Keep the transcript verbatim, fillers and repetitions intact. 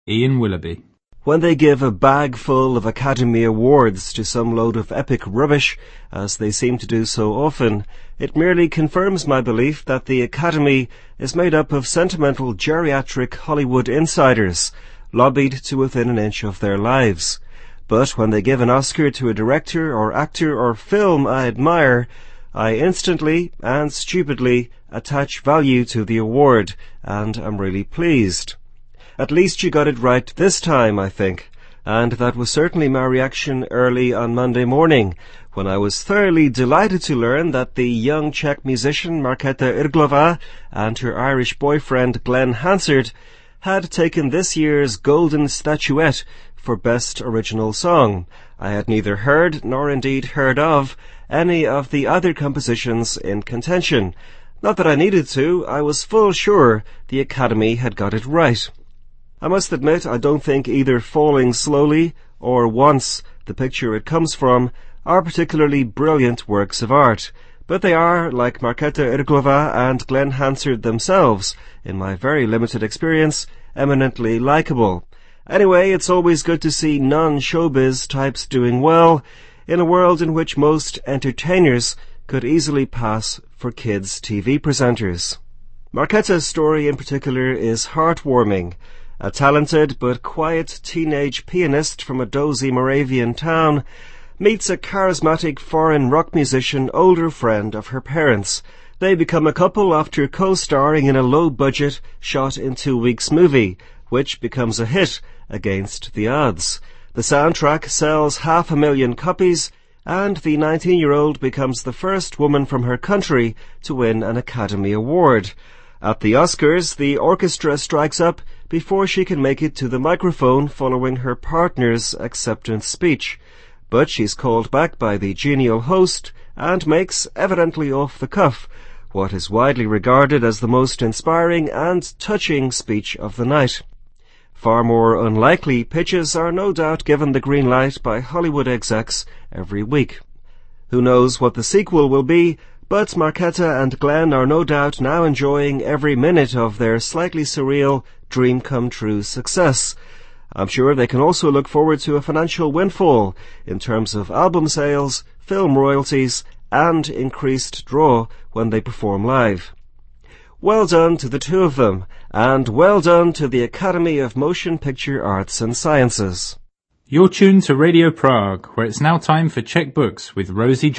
Ian Willoughby. When they give a bag full of Academy Awards to some load of epic rubbish, as they seem to do so often, it merely confirms my belief that the Academy is made up of sentimental geriatric Hollywood insiders, lobbied to within an inch of their lives. But when they give an Oscar to a director or actor or film I admire, I instantly and stupidly attach value to the award, and am really pleased. At least you got it right this time, I think, and that was certainly my reaction early on Monday morning, when I was thoroughly delighted to learn that the young Czech musician Markéta Irglová and her Irish boyfriend Glenn Hansard had taken this year's Golden Statuette for Best Original Song. I had neither heard, nor indeed heard of, any of the other compositions in contention. Not that I needed to, I was full sure the Academy had got it right. I must admit I don't think either Falling Slowly or Once, the picture it comes from, are particularly brilliant works of art, but they are, like Markéta Irglová and Glenn Hansard themselves, in my very limited experience, eminently likeable. Anyway, it's always good to see non-showbiz types doing well, in a world in which most entertainers could easily pass for kids' T V presenters. Markéta's story in particular is heartwarming. A talented but quiet teenage pianist from a dozy Moravian town meets a charismatic foreign rock musician, older friend of her parents. They become a couple after co-starring in a low-budget, shot-in-two-weeks movie, which becomes a hit against the odds. The soundtrack sells half a million copies, and the nineteen-year-old becomes the first woman from her country to win an Academy Award. At the Oscars, the orchestra strikes up before she can make it to the microphone following her partner's acceptance speech. But she's called back by the genial host and makes, evidently off the cuff, what is widely regarded as the most inspiring and touching speech of the night. Far more unlikely pitches are no doubt given the green light by Hollywood execs every week. Who knows what the sequel will be, but Markéta and Glenn are no doubt now enjoying every minute of their slightly surreal dream-come-true success. I'm sure they can also look forward to a financial windfall in terms of album sales, film royalties, and increased draw when they perform live. Well done to the two of them, and well done to the Academy of Motion Picture Arts and Sciences. You're tuned to Radio Prague, where it's now time for Czech Books with Rosie Johnson.